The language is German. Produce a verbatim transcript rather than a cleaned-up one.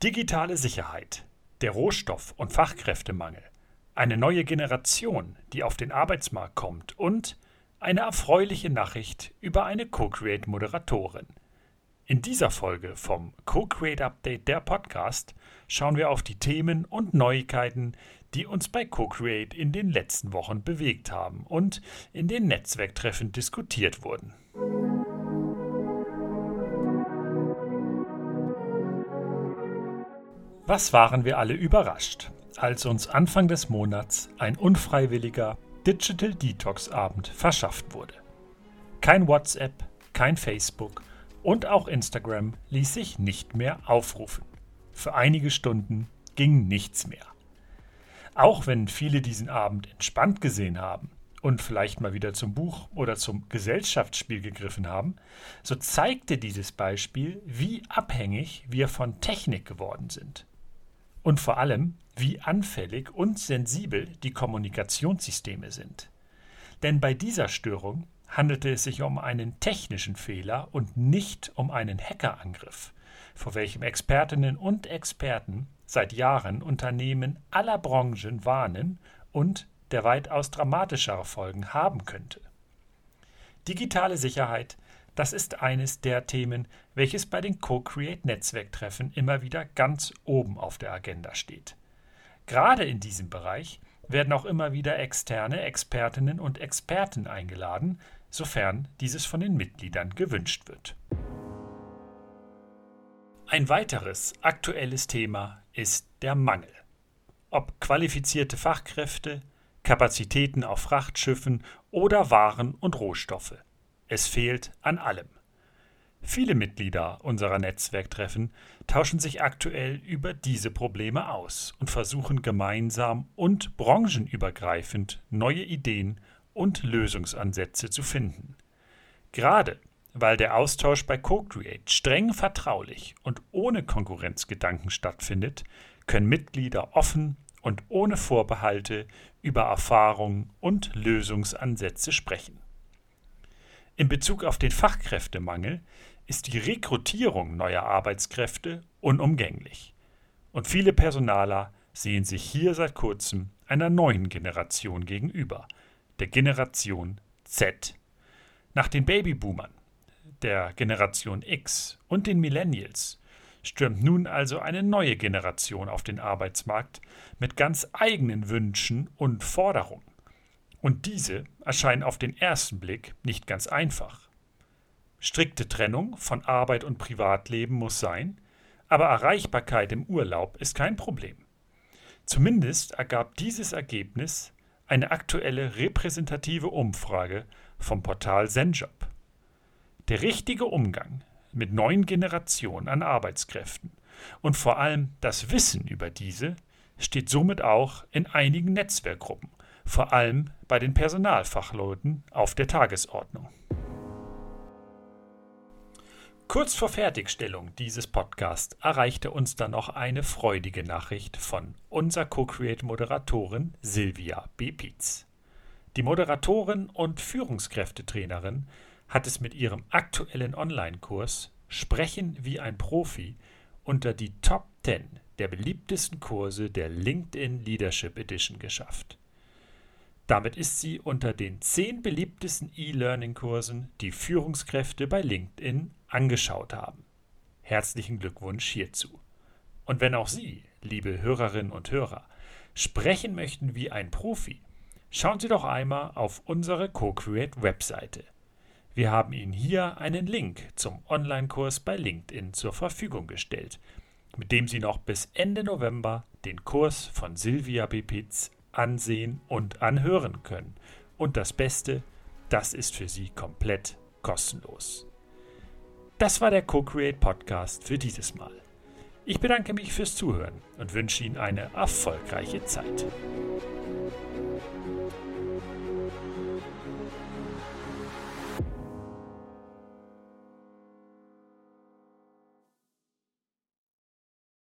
Digitale Sicherheit, der Rohstoff- und Fachkräftemangel, eine neue Generation, die auf den Arbeitsmarkt kommt und eine erfreuliche Nachricht über eine Co-Create-Moderatorin. In dieser Folge vom Co-Create-Update der Podcast schauen wir auf die Themen und Neuigkeiten, die uns bei Co-Create in den letzten Wochen bewegt haben und in den Netzwerktreffen diskutiert wurden. Was waren wir alle überrascht, als uns Anfang des Monats ein unfreiwilliger Digital Detox Abend verschafft wurde. Kein WhatsApp, kein Facebook und auch Instagram ließ sich nicht mehr aufrufen. Für einige Stunden ging nichts mehr. Auch wenn viele diesen Abend entspannt gesehen haben und vielleicht mal wieder zum Buch oder zum Gesellschaftsspiel gegriffen haben, so zeigte dieses Beispiel, wie abhängig wir von Technik geworden sind. Und vor allem, wie anfällig und sensibel die Kommunikationssysteme sind. Denn bei dieser Störung handelte es sich um einen technischen Fehler und nicht um einen Hackerangriff, vor welchem Expertinnen und Experten seit Jahren Unternehmen aller Branchen warnen und der weitaus dramatischere Folgen haben könnte. Digitale Sicherheit, das ist eines der Themen, welches bei den Co-Create-Netzwerktreffen immer wieder ganz oben auf der Agenda steht. Gerade in diesem Bereich werden auch immer wieder externe Expertinnen und Experten eingeladen, sofern dieses von den Mitgliedern gewünscht wird. Ein weiteres aktuelles Thema ist der Mangel. Ob qualifizierte Fachkräfte, Kapazitäten auf Frachtschiffen oder Waren und Rohstoffe. Es fehlt an allem. Viele Mitglieder unserer Netzwerktreffen tauschen sich aktuell über diese Probleme aus und versuchen gemeinsam und branchenübergreifend neue Ideen und Lösungsansätze zu finden. Gerade weil der Austausch bei Co-Create streng vertraulich und ohne Konkurrenzgedanken stattfindet, können Mitglieder offen und ohne Vorbehalte über Erfahrungen und Lösungsansätze sprechen. In Bezug auf den Fachkräftemangel ist die Rekrutierung neuer Arbeitskräfte unumgänglich. Und viele Personaler sehen sich hier seit kurzem einer neuen Generation gegenüber, der Generation Z. Nach den Babyboomern, der Generation X und den Millennials stürmt nun also eine neue Generation auf den Arbeitsmarkt mit ganz eigenen Wünschen und Forderungen. Und diese erscheinen auf den ersten Blick nicht ganz einfach. Strikte Trennung von Arbeit und Privatleben muss sein, aber Erreichbarkeit im Urlaub ist kein Problem. Zumindest ergab dieses Ergebnis eine aktuelle repräsentative Umfrage vom Portal Zenjob. Der richtige Umgang mit neuen Generationen an Arbeitskräften und vor allem das Wissen über diese steht somit auch in einigen Netzwerkgruppen, vor allem bei den Personalfachleuten, auf der Tagesordnung. Kurz vor Fertigstellung dieses Podcasts erreichte uns dann noch eine freudige Nachricht von unserer Co-Create-Moderatorin Silvia Bepitz. Die Moderatorin und Führungskräftetrainerin hat es mit ihrem aktuellen Online-Kurs Sprechen wie ein Profi unter die Top zehn der beliebtesten Kurse der LinkedIn Leadership Edition geschafft. Damit ist sie unter den zehn beliebtesten E-Learning-Kursen, die Führungskräfte bei LinkedIn angeschaut haben. Herzlichen Glückwunsch hierzu. Und wenn auch Sie, liebe Hörerinnen und Hörer, sprechen möchten wie ein Profi, schauen Sie doch einmal auf unsere Co-Create-Webseite. Wir haben Ihnen hier einen Link zum Online-Kurs bei LinkedIn zur Verfügung gestellt, mit dem Sie noch bis Ende November den Kurs von Silvia Bepitz ansehen und anhören können. Und das Beste, das ist für Sie komplett kostenlos. Das war der Co-Create Podcast für dieses Mal. Ich bedanke mich fürs Zuhören und wünsche Ihnen eine erfolgreiche Zeit.